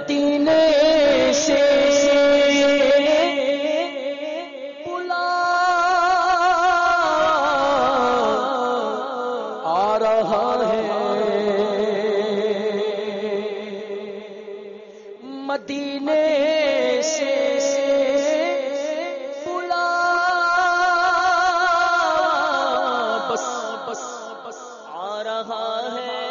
مدینے سے بلا آ رہا ہے، مدینے سے بلا بس بس بس آ رہا ہے،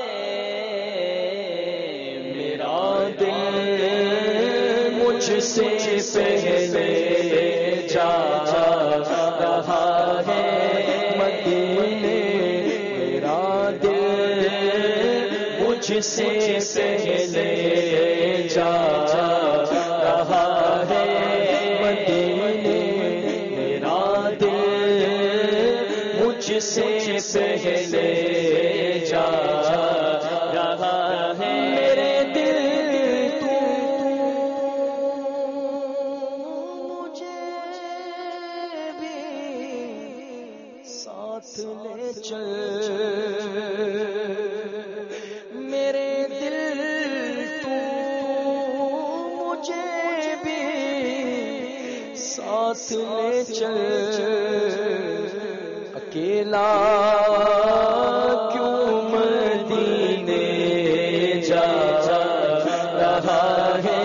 میرا دل مجھ سے پہلے جا رہا ہے، مدینے میرا دل مجھ سے پہلے جا رہا ہے، مدینے میرا دل مجھ سے پہلے جا رہا ہے، میرے دل تو مجھے بھی ساتھ لے چل، میرے دل تو مجھے بھی ساتھ لے چل، اکیلا کیوں مدینے جا رہا ہے،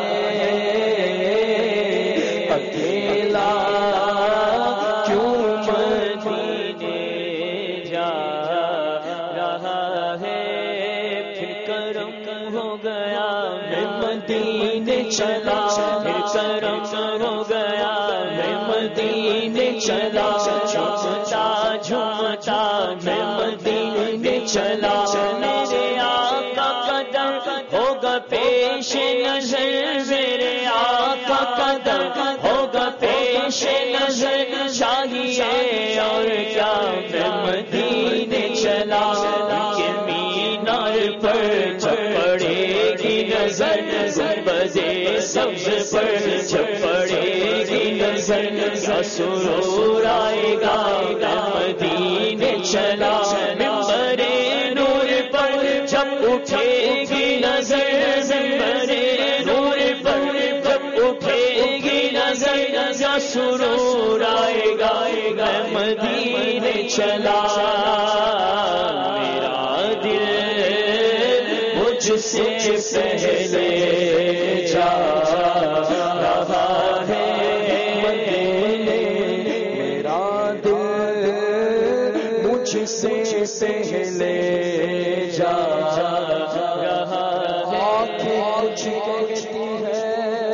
اکیلا کیوں مدینے جا رہا ہے، پھر کرم ہو گیا میں مدینے چلا، پھر کرم ہو گیا میں مدینے چلا، جھومتا جھومتا میں مدینے چلا، میرے آقا قدم ہوگا پیش نظر، میرے آقا قدم ہوگا پیش نظر، چاہیے اور کیا میں مدینے چلا، کہ مینار پر پڑے گی نظر، گنبدِ سبز پر پڑے گی نظر، کیا سرور آئے گا میں مدینے چلا، منبر نور پر جب اٹھے گی نظر، منبر نور پر جب اٹھے گی نظر، کیا سرور آئے گا میں مدینے چلا، میرا دل مجھ سے پہلے جا رہا ہے، مدینے میرا دل مجھ سے پہلے جا رہا ہے، آنکھیں کچھ کہتی ہے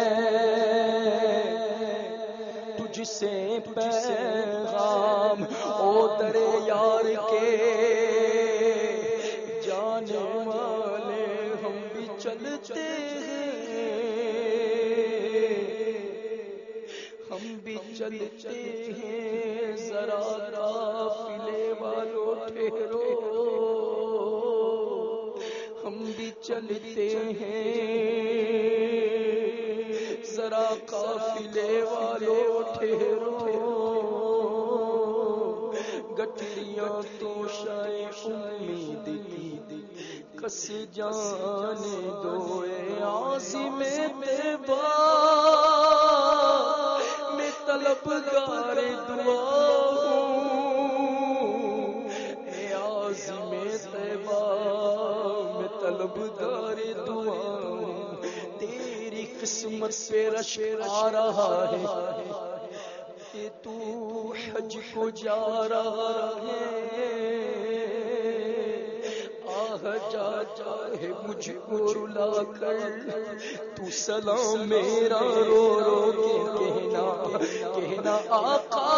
تجھ سے پیغام او در یار کے، جانے والے ہم بھی چلتے ہیں، ہم بھی چلتے ہیں، ذرا قافلے والوں ٹھہرو، ہم بھی چلتے ہیں، ذرا قافلے والوں ٹھہرو، گٹھلیاں تو شاید امید کی کس جانے دو، اے عازم طیبہ میں طلبگار دعا ہوں، اے عازم طیبہ میں طلبگار دعا ہوں، تیری قسمت پہ رش آ رہا ہے، کہ تو حج کو جا رہا ہے، آہ جا چاہے مجھ کو رلا کر تو سلام میرا رو رو کے کہنا آقا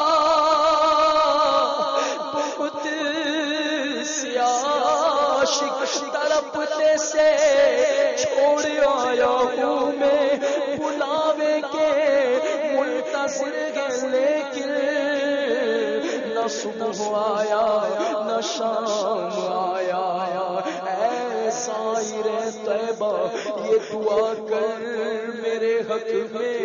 بہت سے عاشق تڑپتے سے چھوڑ آیا ہوں میں، بلاوے کے منتظر ہے، لیکن نہ صبح آیا نہ شام آیا، اے سائر طیبہ یہ دعا کر میرے حق میں،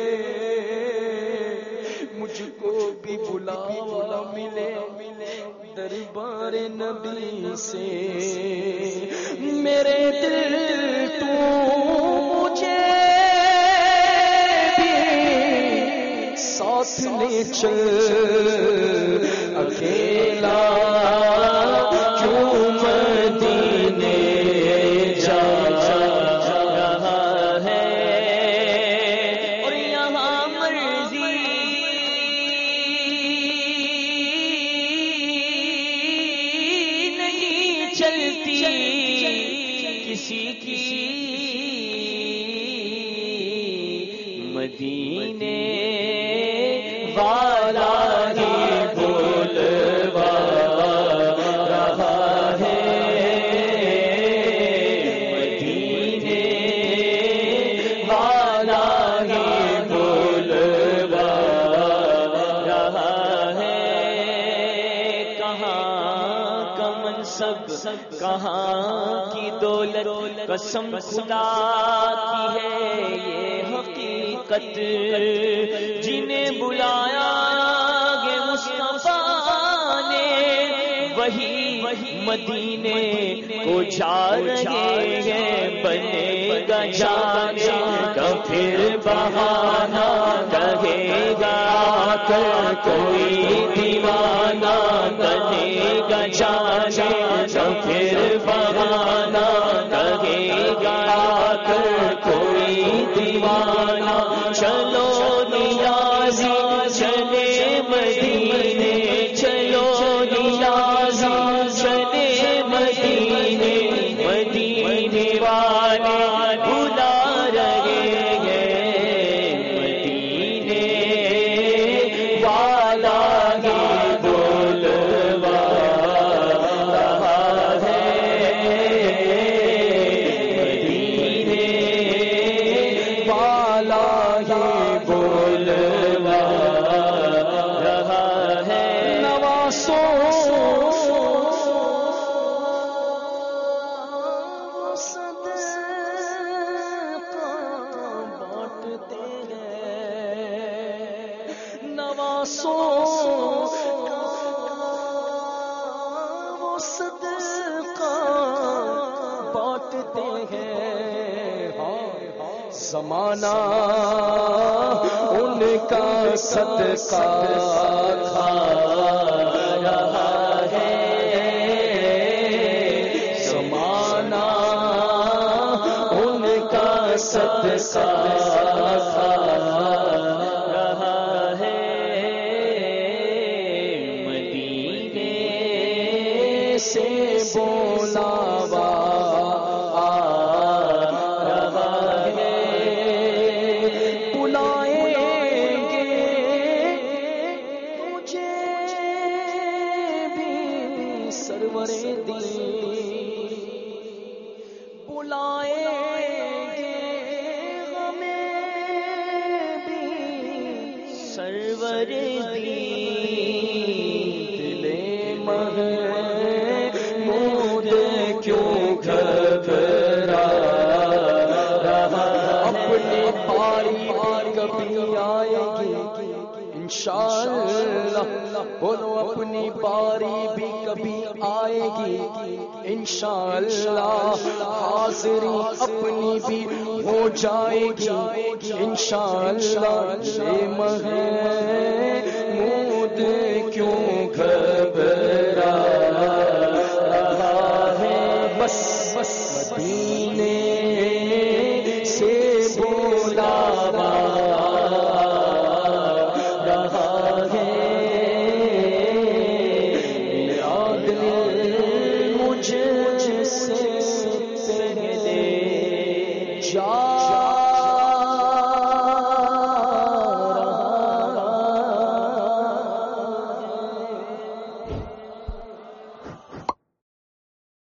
مجھ کو بھی بلاوا ملے دربار نبی سے، میرے دل تو لے چل اکیلا کیوں مدینے جا رہا ہے اور یہاں مرضی نہیں چلتی کسی کی مدینے والا ہی بولوا رہا ہے مدینے والا ہی بولوا رہا ہے کہاں کا منصب کہاں کی دولت قسم خدا کی ہے یہ حقیقت جنہیں بلایا گے مصطفیٰ نے وہی مدینے کو جا رہے ہیں بنے گا جانے کا پھر بہانہ کہے گا کر کوئی دیوانہ بنے گا جانے کا پھر بہانہ کہے گا کر کوئی دیوانہ چلو نیازی چلے مدینے چلو نیازی چلے مدینے مدینے والے بلا رہے ہیں مدینے والا ہی بولوا رہا ہے مدینے والا ہی بولوا رہا ہے نواسوں صدقہ بانٹتے ہیں نواسوں وہ صدقہ بانٹتے ہیں زمانہ ان کا صدقہ کھا رہا ہے زمانہ ان کا صدقہ کھا رہا ہے مدینے سے بولاوا سرور دی دل محمود کیوں گھبرا رہا اپنی باری کبھی آئے گی انشاءاللہ بولو اپنی باری بھی کبھی آئے گی انشاءاللہ حاضری اپنی بھی ہو جائے گی انشاءاللہ محمود کیوں گھبرا رہا ہے بس مدینے سے بولاوا رہا ہے میرا دل مجھ سے پہلے جا